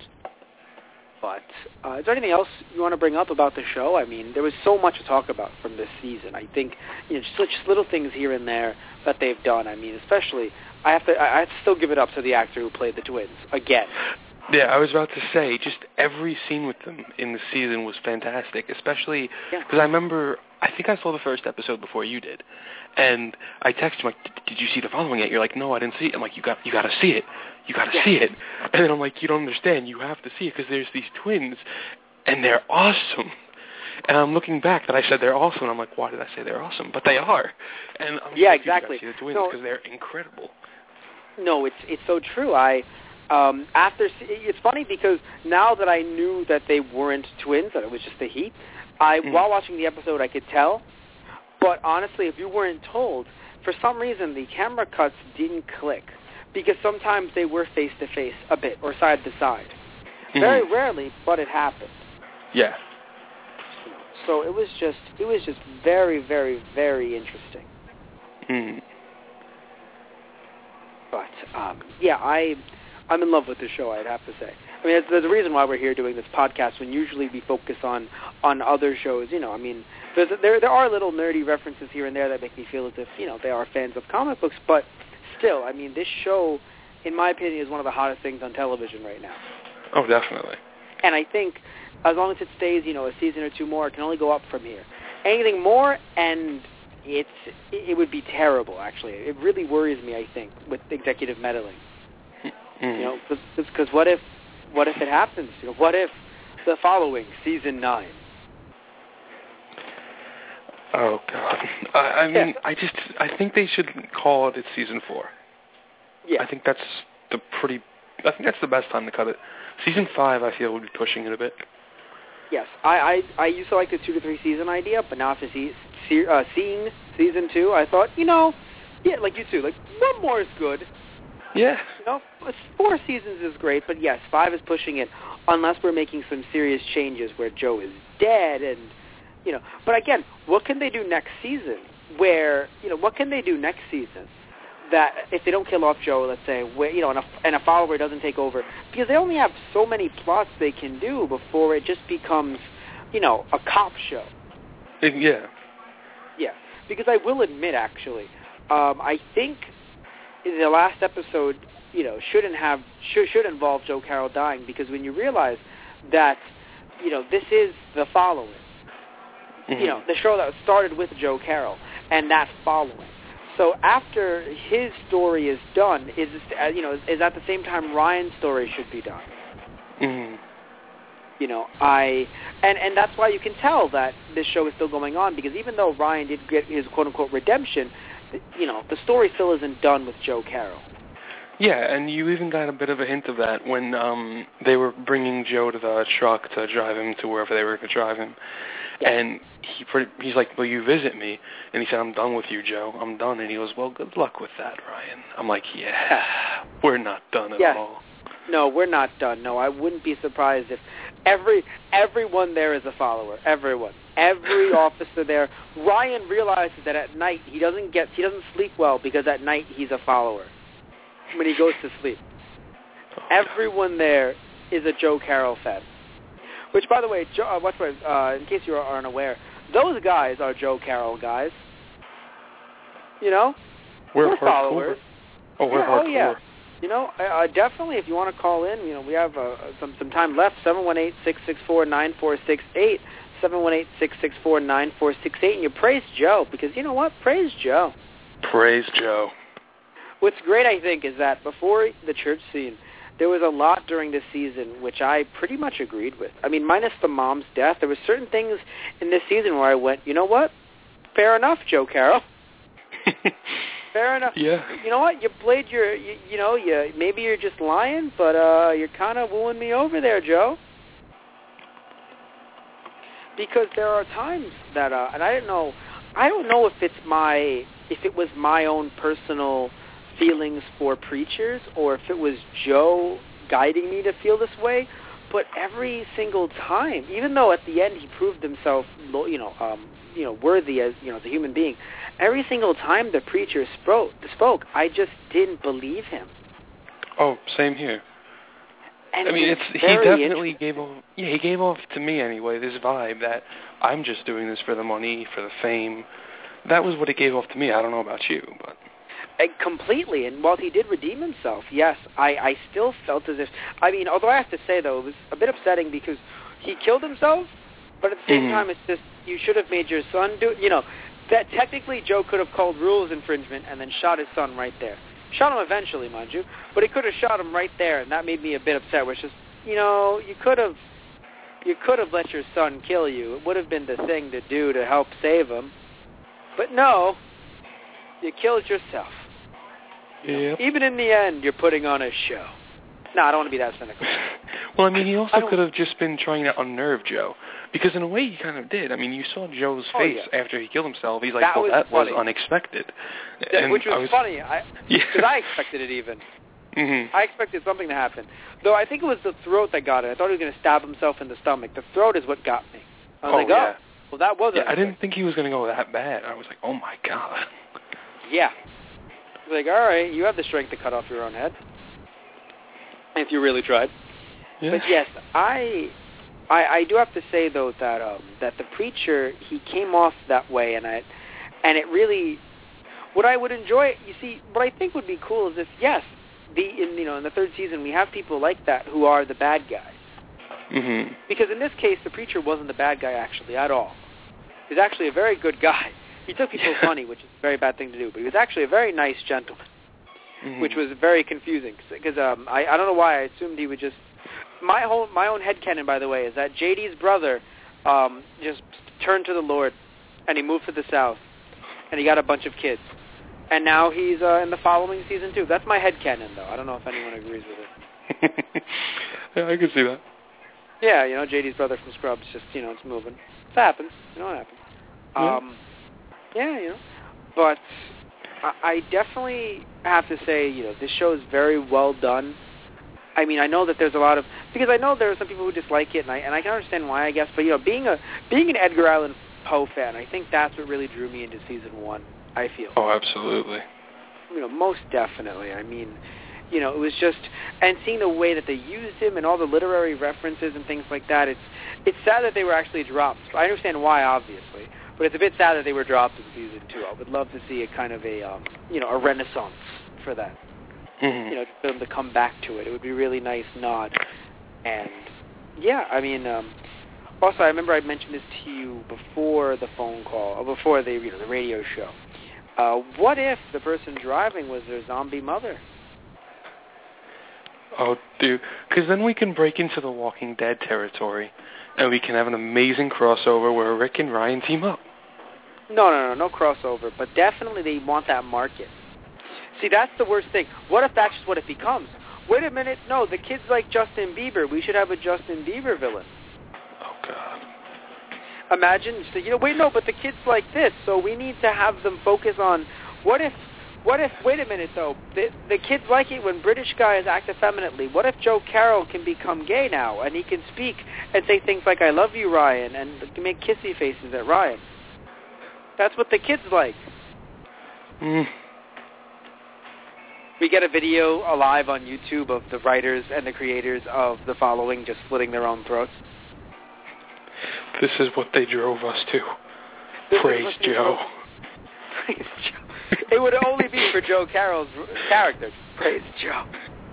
But uh, is there anything else you want to bring up about the show? I mean, there was so much to talk about from this season. I think, you know, just, just little things here and there that they've done. I mean, especially, I have to, I have to still give it up to the actor who played the twins again. Yeah, I was about to say, just every scene with them in the season was fantastic, especially because yeah. I remember, I think I saw the first episode before you did, and I texted you, like, did you see the following yet? You're like, no, I didn't see it. I'm like, you got, you got to see it. You got to yeah. see it. And then I'm like, you don't understand. You have to see it because there's these twins, and they're awesome. And I'm looking back that I said they're awesome, and I'm like, why did I say they're awesome? But they are. And I'm yeah, like, exactly. You got to see the twins no, because they're incredible. No, it's it's so true. I um, after it's funny because now that I knew that they weren't twins, that it was just the heat. I mm. while watching the episode, I could tell. But honestly, if you weren't told, for some reason the camera cuts didn't click because sometimes they were face to face a bit or side to side. Mm-hmm. Very rarely, but it happened. Yeah. So it was just it was just very very very interesting. Mm. But um, yeah, I I'm in love with the show. I'd have to say. I mean, there's a reason why we're here doing this podcast when usually we focus on, on other shows. You know, I mean, there's, there there are little nerdy references here and there that make me feel as if, you know, they are fans of comic books. But still, I mean, this show, in my opinion, is one of the hottest things on television right now. Oh, definitely. And I think as long as it stays, you know, a season or two more, it can only go up from here. Anything more, and it's it would be terrible. Actually, it really worries me. I think with executive meddling. Mm. You know, because what if what if it happens? You know, what if the following season nine? Oh God! I, I mean, yeah. I just I think they should call it season four. Yeah, I think that's the pretty. I think that's the best time to cut it. Season five, I feel, would be pushing it a bit. Yes, I I, I used to like the two to three season idea, but now after see, see, uh, seeing season two, I thought, you know, yeah, like you too, like one more is good. Yeah. You know, four seasons is great, but yes, five is pushing it, unless we're making some serious changes where Joe is dead and. You know, but again, what can they do next season? Where you know, what can they do next season that if they don't kill off Joe, let's say, where you know, and a, and a follower doesn't take over, because they only have so many plots they can do before it just becomes, you know, a cop show. Yeah. Yeah, because I will admit, actually, um, I think the last episode, you know, shouldn't have should should involve Joe Carroll dying, because when you realize that, you know, this is the following. You know, the show that started with Joe Carroll and that following. So after his story is done, is uh, you know, is at the same time Ryan's story should be done. Mm-hmm. You know, I and and that's why you can tell that this show is still going on, because even though Ryan did get his quote unquote redemption, you know, the story still isn't done with Joe Carroll. Yeah, and you even got a bit of a hint of that when um, they were bringing Joe to the truck to drive him to wherever they were going to drive him. Yeah. And he pretty, he's like, will you visit me? And he said, I'm done with you, Joe. I'm done. And he goes, well, good luck with that, Ryan. I'm like, yeah, we're not done at yeah. all. No, we're not done. No, I wouldn't be surprised if every everyone there is a follower. Everyone. Every officer there. Ryan realizes that at night he doesn't get he doesn't sleep well because at night he's a follower when he goes to sleep. Oh, everyone there is a Joe Carroll fan. Which, by the way, Joe, uh, what's right, uh, in case you aren't aware, those guys are Joe Carroll guys. You know, we're, we're followers. Oh, we're yeah, hardcore. Oh yeah. You know, uh, definitely. If you want to call in, you know, we have uh, some some time left. Seven one eight six six four nine four six eight. Seven one eight six six four nine four six eight. And you praise Joe, because you know what? Praise Joe. Praise Joe. What's great, I think, is that before the church scene, there was a lot during this season which I pretty much agreed with. I mean, minus the mom's death, there were certain things in this season where I went, you know what? Fair enough, Joe Carroll. Fair enough. Yeah. You know what? You played your, you, you know, you maybe you're just lying, but uh, you're kind of wooing me over there, Joe. Because there are times that, uh, and I don't know, I don't know if it's my, if it was my own personal feelings for preachers, or if it was Joe guiding me to feel this way, but every single time, even though at the end he proved himself, you know, um, you know, worthy as, you know, the human being, every single time the preacher spoke, spoke, I just didn't believe him. Oh, same here. And I mean, it's he definitely gave off. Yeah, he gave off to me anyway this vibe that I'm just doing this for the money, for the fame. That was what it gave off to me. I don't know about you, but. Completely, and while he did redeem himself, yes, I, I still felt as if, I mean, although I have to say, though, it was a bit upsetting because he killed himself, but at the same mm-hmm. time, it's just, you should have made your son do it. You know, that technically Joe could have called rules infringement and then shot his son right there. Shot him eventually, mind you, but he could have shot him right there, and that made me a bit upset, which is, you know, you could have, you could have let your son kill you. It would have been the thing to do to help save him. But no, you killed yourself. Yep. Even in the end, you're putting on a show. No, I don't want to be that cynical. Well, I mean, he also could have just been trying to unnerve Joe, because in a way he kind of did. I mean, you saw Joe's oh, face yeah. after he killed himself. He's like, that well, was that funny. was unexpected. Yeah, and which was, I was funny, because yeah. I expected it even. Mm-hmm. I expected something to happen. Though I think it was the throat that got it. I thought he was going to stab himself in the stomach. The throat is what got me. I was oh, like, yeah. oh, well, that was Yeah, I didn't think he was going to go that bad. I was like, oh, my God. Yeah. I was like, all right, you have the strength to cut off your own head. If you really tried. Yeah. But yes, I, I I do have to say though that um that the preacher, he came off that way, and I and it really, what I would enjoy, you see, what I think would be cool is if yes, the in you know in the third season we have people like that who are the bad guys. Mm-hmm. Because in this case, the preacher wasn't the bad guy actually at all. He's actually a very good guy. he took people's money, which is a very bad thing to do. But he was actually a very nice gentleman, Mhm. which was very confusing because um, I I don't know why I assumed he would just. My whole my own headcanon, by the way, is that J D's brother um, just turned to the Lord, and he moved to the South, and he got a bunch of kids, and now he's uh, in the following season too. That's my headcanon, though. I don't know if anyone agrees with it. Yeah, I can see that. Yeah, you know, J D's brother from Scrubs, just, you know, it's moving. It happens. You know, it happens. Yeah. Um, yeah, you know. But I, I definitely have to say, you know, this show is very well done. I mean, I know that there's a lot of, because I know there are some people who dislike it, and I and I can understand why, I guess. But, you know, being a being an Edgar Allan Poe fan, I think that's what really drew me into season one, I feel. Oh, absolutely. You know, most definitely. I mean, you know, it was just, and seeing the way that they used him and all the literary references and things like that, it's it's sad that they were actually dropped. I understand why, obviously, but it's a bit sad that they were dropped in season two. I would love to see a kind of a, um, you know, a renaissance for that. Mm-hmm. You know, for them to come back to it. It would be a really nice nod. And, yeah, I mean, um, also, I remember I mentioned this to you before the phone call, or before the, you know, the radio show. Uh, what if the person driving was their zombie mother? Oh, dude, because then we can break into the Walking Dead territory, and we can have an amazing crossover where Rick and Ryan team up. No, no, no, no crossover, but definitely they want that market. See, that's the worst thing. What if that's just what it becomes? Wait a minute, no, the kid's like Justin Bieber. We should have a Justin Bieber villain. Oh, God. Imagine, so, you know, wait, no, but the kid's like this, so we need to have them focus on, what if, what if, wait a minute, though, the, the kids like it when British guys act effeminately. What if Joe Carroll can become gay now, and he can speak and say things like, I love you, Ryan, and make kissy faces at Ryan? That's what the kids like. Mm. We get a video alive on YouTube of the writers and the creators of The Following just slitting their own throats. This is what they drove us to. This Praise Joe. Praise Joe. It would only be for Joe Carroll's character. Praise Joe.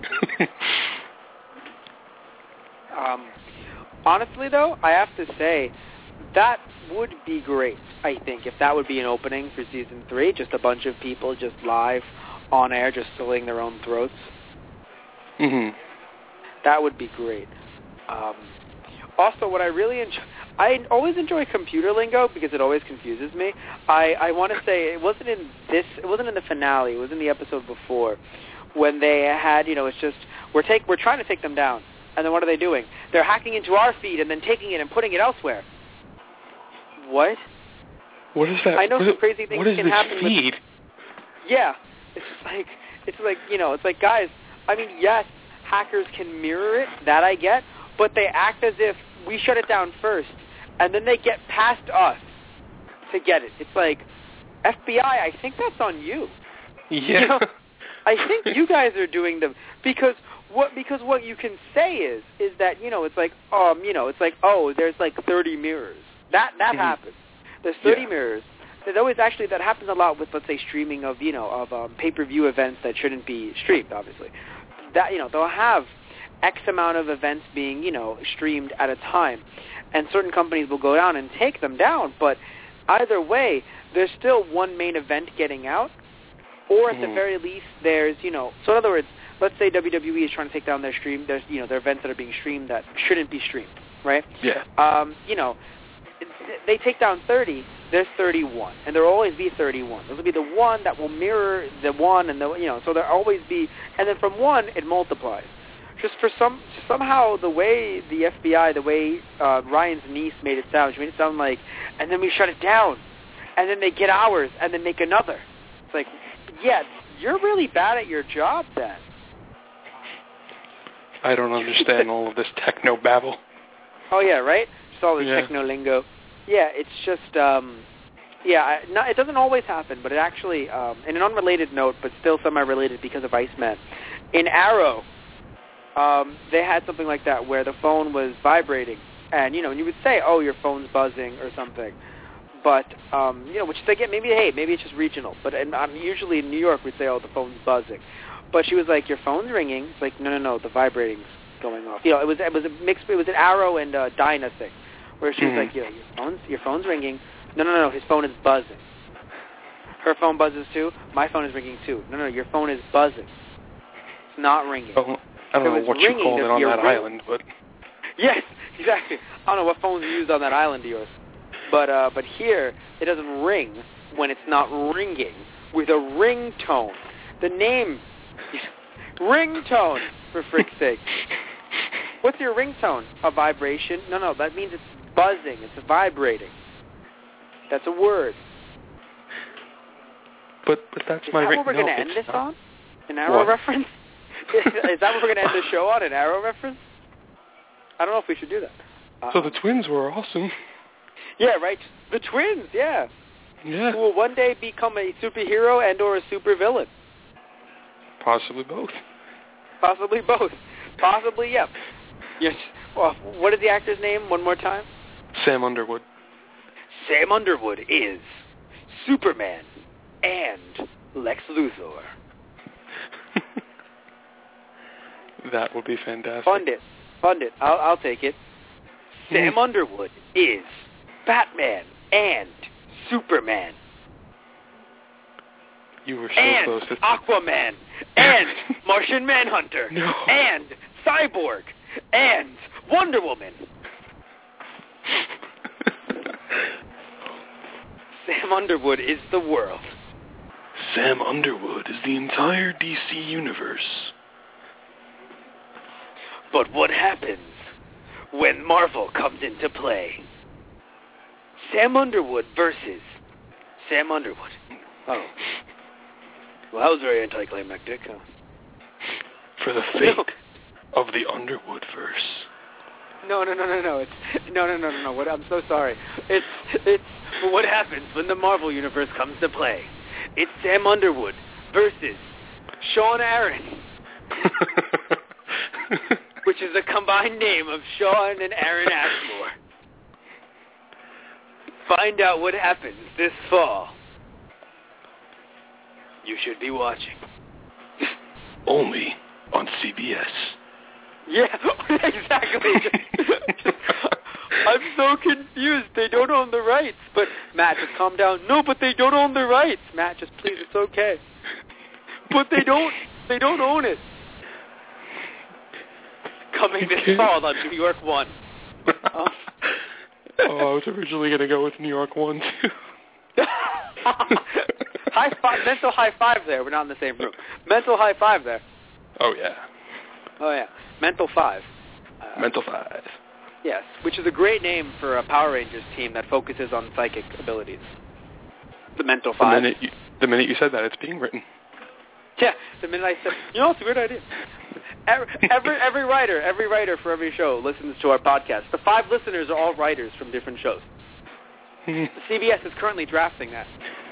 um, honestly, though, I have to say, that would be great, I think, if that would be an opening for season three, just a bunch of people just live on air, just slitting their own throats. Mm-hmm. That would be great. Um, also, what I really enjoy, I always enjoy computer lingo because it always confuses me. I, I want to say it wasn't in this, it wasn't in the finale. It was in the episode before when they had, you know, it's just we're take we're trying to take them down, and then what are they doing? They're hacking into our feed and then taking it and putting it elsewhere. What? What is that? I know what some is, crazy things what is can this happen. feed? With, yeah, it's like it's like you know, it's like guys. I mean, yes, hackers can mirror it. That I get, but they act as if we shut it down first, and then they get past us to get it. It's like F B I. I think that's on you. Yeah. You know, I think you guys are doing them because what because what you can say is is that you know it's like um you know it's like oh there's like thirty mirrors. That that mm-hmm. happens. There's thirty yeah. mirrors. There's always actually that happens a lot with let's say streaming of you know of um, pay-per-view events that shouldn't be streamed. Obviously, that you know they'll have X amount of events being you know streamed at a time, and certain companies will go down and take them down. But either way, there's still one main event getting out, or at mm-hmm. the very least, there's you know. So in other words, let's say W W E is trying to take down their stream. There's you know their events that are being streamed that shouldn't be streamed, right? Yeah. Um, you know. They take down thirty, there's thirty-one, and there will always be thirty-one. There will be the one that will mirror the one, and the you know, so there will always be, and then from one it multiplies. Just for some somehow the way the F B I, the way uh, Ryan's niece made it sound, she made it sound like, and then we shut it down, and then they get ours, and then make another. It's like, yeah, you're really bad at your job then. I don't understand all of this techno babble. Oh yeah, right. Just all the yeah. techno lingo. Yeah, it's just, um, yeah, I, not, it doesn't always happen, but it actually, um, in an unrelated note, but still semi-related because of Iceman, in Arrow, um, they had something like that where the phone was vibrating, and, you know, and you would say, oh, your phone's buzzing or something, but, um, you know, which they get, maybe, hey, maybe it's just regional, but and, um, usually in New York we'd say, oh, the phone's buzzing, but she was like, your phone's ringing. It's like, no, no, no, the vibrating's going off. You know, it was, it was a mix, it was an Arrow and uh, Dinah thing. Where she's mm-hmm. like, yeah, your phone's, your phone's ringing. No, no, no, his phone is buzzing. Her phone buzzes too. My phone is ringing too. No, no, your phone is buzzing. It's not ringing. Oh, I don't If it know was what you ringing, called it it'd on be a that ring. island, but Yes, exactly. I don't know what phones are used on that island of yours. But, uh, but here, it doesn't ring when it's not ringing with a ringtone. The name, ringtone, for frick's sake. What's your ringtone? A vibration? No, no, that means it's buzzing. It's vibrating. That's a word. but but that's Is my that ring. what we're no, going to end it's this not. on? An arrow What? reference? is, is that what we're going to end the show on? An arrow reference? I don't know if we should do that. Uh, So the twins were awesome. yeah, right. The twins, yeah. Yeah, Who will one day become a superhero and or a supervillain. possibly both. Possibly both. Possibly, yep. Yes. Well, what is the actor's name? One more time. Sam Underwood. Sam Underwood is Superman and Lex Luthor. That would be fantastic. Fund it. Fund it. I'll, I'll take it. Sam Hmm. Underwood is Batman and Superman You were so and close. It's- Aquaman and Martian Manhunter No. and Cyborg and Wonder Woman. Sam Underwood is the world. Sam Underwood is the entire D C universe. But what happens when Marvel comes into play? Sam Underwood versus Sam Underwood. Oh. Well, that was very anticlimactic. Huh? For the fate of the Underwood verse. No, no, no, no, no. It's no, no, no, no, no. What? I'm so sorry. It's it's what happens when the Marvel universe comes to play. It's Sam Underwood versus Sean Aaron, which is a combined name of Sean and Aaron Ashmore. Find out what happens this fall. You should be watching. Only on C B S. Yeah, exactly. I'm so confused. They don't own the rights. But, Matt, just calm down. No, but they don't own the rights. Matt, just please, it's okay. But they don't, they don't own it. Coming this fall on New York One. Oh, oh, I was originally going to go with New York One, too. high five, mental high five there. We're not in the same room. Mental high five there. Oh, yeah. Oh, yeah. Mental five. Uh, Mental Five. Yes, which is a great name for a Power Rangers team that focuses on psychic abilities. The Mental The Five. minute, you, the minute you said that, it's being written. Yeah, the minute I said, you know, it's a great idea. Every, every every writer, every writer for every show listens to our podcast. The five listeners are all writers from different shows. C B S is currently drafting that.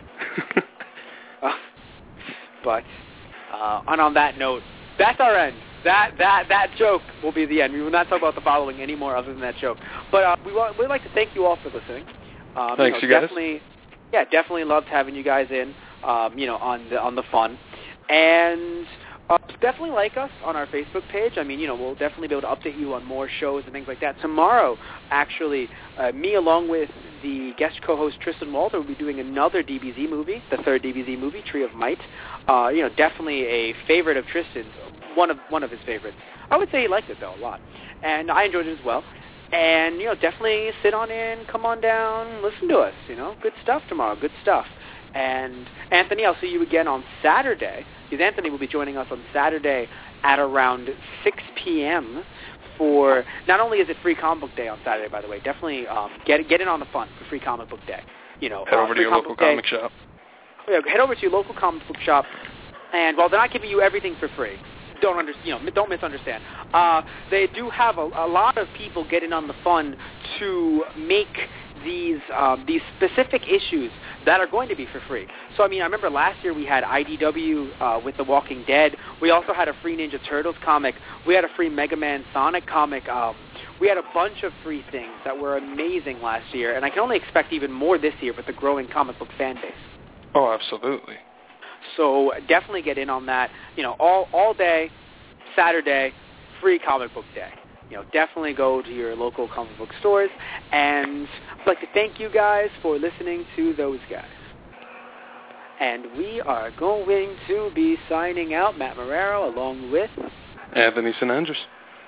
uh, but, uh, and on that note, that's our end. That that that joke will be the end. We will not talk about the following anymore other than that joke. But uh, we want, we'd like to thank you all for listening. Um, Thanks, you, you know, guys. Definitely, yeah, definitely loved having you guys in. Um, you know, on the on the fun, and uh, definitely like us on our Facebook page. I mean, you know, we'll definitely be able to update you on more shows and things like that. Tomorrow, actually, uh, me along with the guest co-host Tristan Walter will be doing another D B Z movie, the third D B Z movie, Tree of Might. Uh, you know, definitely a favorite of Tristan's. One of one of his favorites. I would say he liked it though a lot, and I enjoyed it as well. And you know, definitely sit on in, come on down, listen to us. You know, good stuff tomorrow, good stuff. And Anthony, I'll see you again on Saturday, because Anthony will be joining us on Saturday at around six p.m. for, not only is it Free Comic Book Day on Saturday, by the way, definitely um, get get in on the fun for Free Comic Book Day. You know, Head uh, over to Free your Comic local Book Day. comic shop. Yeah, head over to your local comic book shop, and while they're not giving you everything for free, don't under, you know, don't misunderstand. Uh, they do have a, a lot of people getting on the fun to make these um, these specific issues that are going to be for free. So, I mean, I remember last year we had I D W uh, with The Walking Dead. We also had a free Ninja Turtles comic. We had a free Mega Man Sonic comic. Um, we had a bunch of free things that were amazing last year, and I can only expect even more this year with the growing comic book fan base. Oh, absolutely. So definitely get in on that. You know, all all day, Saturday, free comic book day. You know, definitely go to your local comic book stores. And I'd like to thank you guys for listening to those guys. And we are going to be signing out, Matt Marrero, along with Anthony Saint Andrews.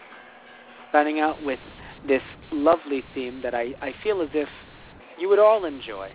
Signing out with this lovely theme that I, I feel as if you would all enjoy.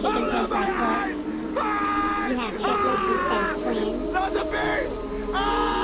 You have triplets and twins.